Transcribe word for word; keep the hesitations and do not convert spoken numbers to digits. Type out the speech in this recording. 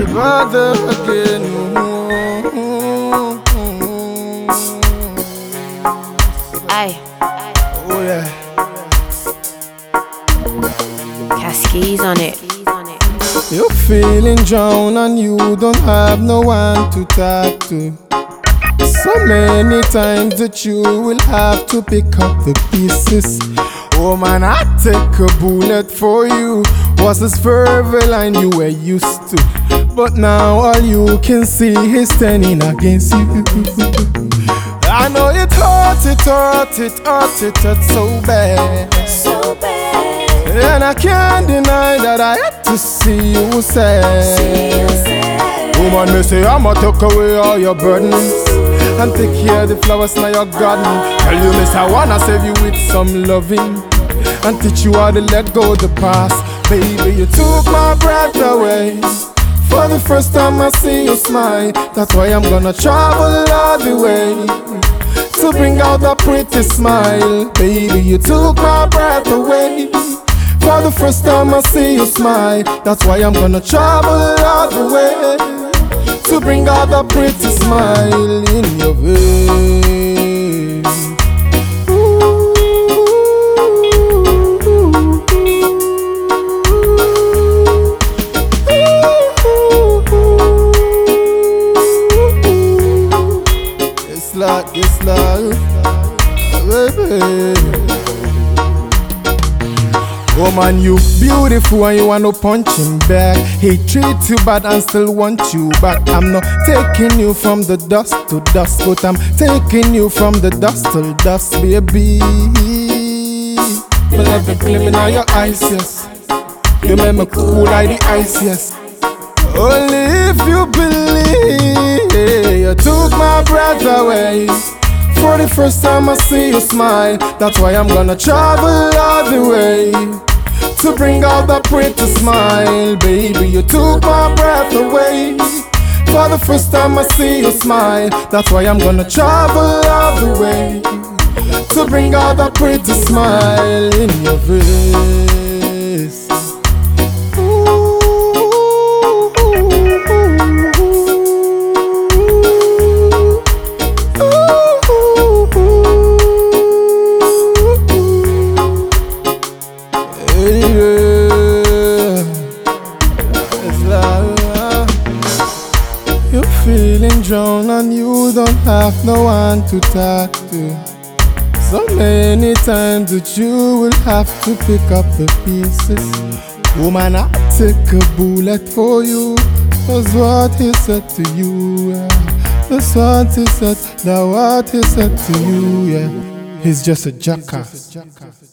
bother again. Aye. Oh yeah. Cascades on it. You're feeling down and you don't have no one to talk to. So many times that you will have to pick up the pieces. Oh man, I take a bullet for you. Was this fervor line you were used to? But now all you can see is turning against you. I know it hurt, it hurt, it hurt, it hurt so bad. So bad. And I can't deny that I had to see you sad. Woman, me say I'ma take away all your burdens and take care of the flowers in your garden. Tell you, miss, I wanna save you with some loving and teach you how to let go of the past. Baby, you took my breath away. For the first time I see you smile. That's why I'm gonna travel all the way to bring out that pretty smile. Baby, you took my breath away. For the first time I see you smile. That's why I'm gonna travel all the way to bring out that pretty smile in your face. It's like, it's like, baby. Woman, you beautiful and you want no punching back. He treat you bad and still want you back. I'm not taking you from the dust to dust, but I'm taking you from the dust to dust, baby. But I've been gleaming on your eyes, yes. You make me cool like the ice, yes. Only if you believe. You took my breath away. For the first time I see you smile. That's why I'm gonna travel all the way to bring out that pretty smile. Baby, you took my breath away. For the first time I see you smile. That's why I'm gonna travel all the way to bring out that pretty smile in your face. You're feeling drowned and you don't have no one to talk to. So many times that you will have to pick up the pieces. Woman, I take a bullet for you. That's what he said to you, yeah. That's what he said, that's what he said to you, yeah. He's just a jackass.